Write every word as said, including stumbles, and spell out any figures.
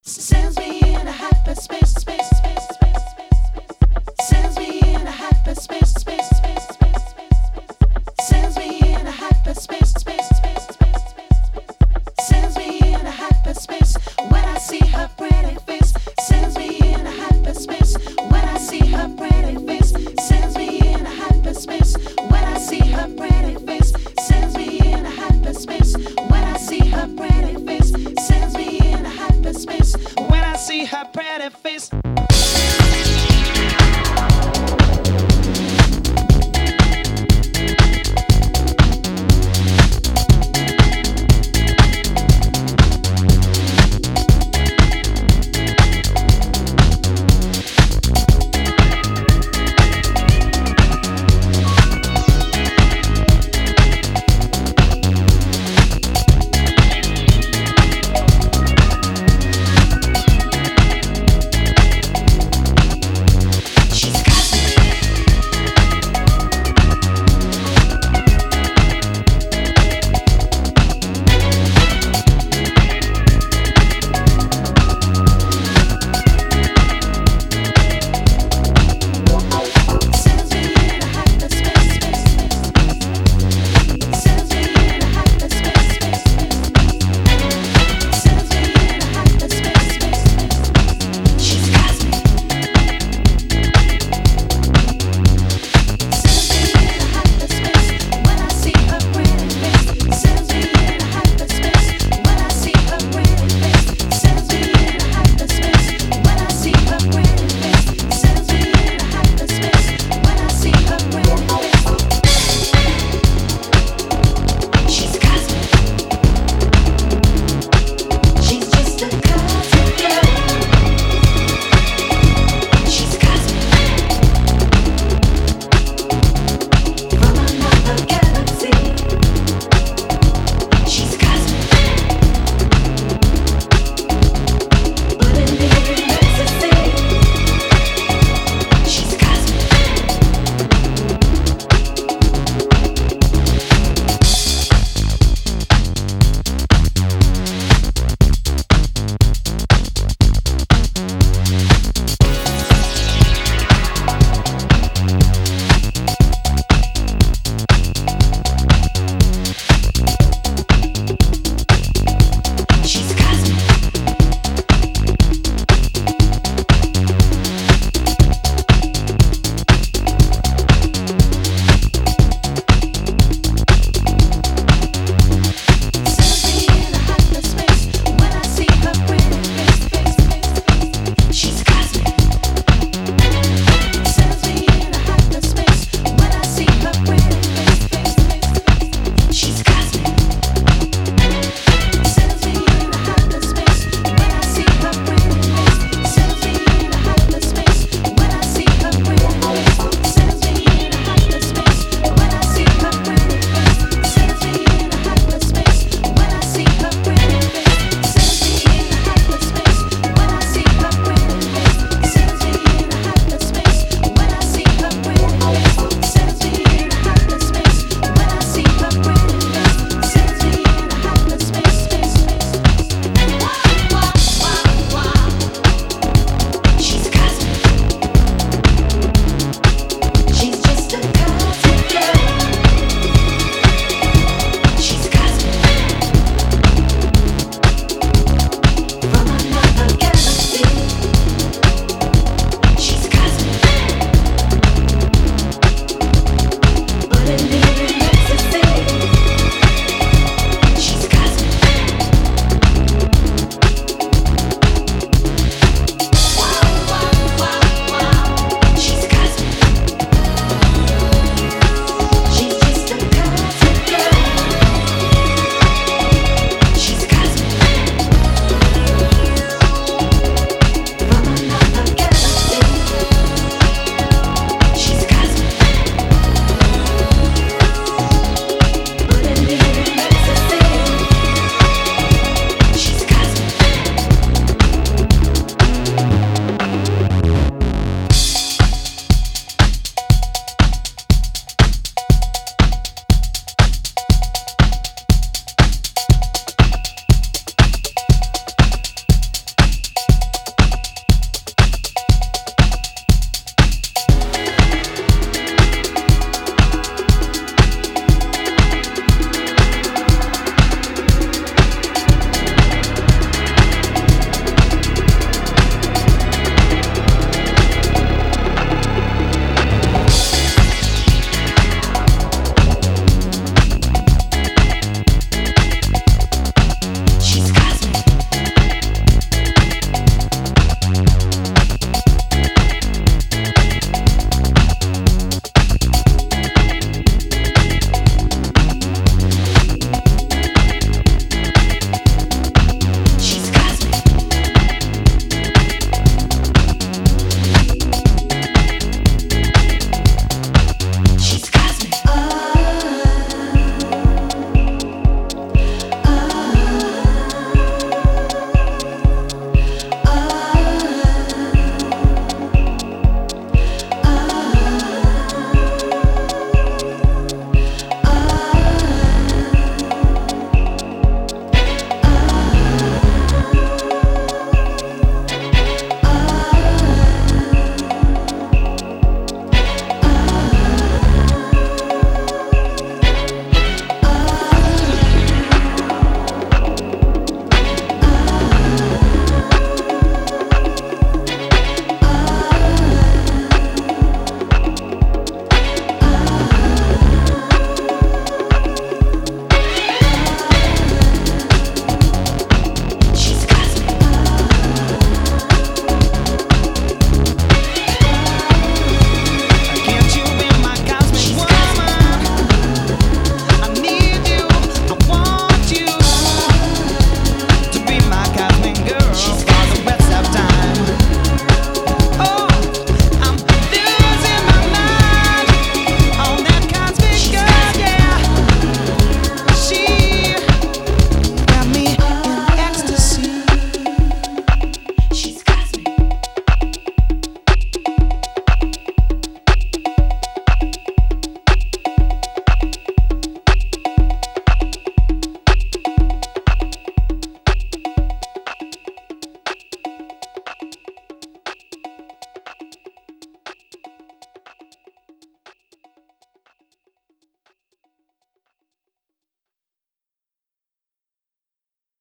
Sends me in a hyperspace, space, space, space, space. Sends me in a hyperspace, space, space, space, space. Sends me in a hyperspace, space, space, space, space. Sends me in a hyperspace when I see her pretty face. Sends me in a hyperspace when I see her pretty face. Sends me in a hyperspace when I see her pretty face. Sends me in a hyperspace when I see her pretty face. Sends me in a hyperspace when I see her pretty face.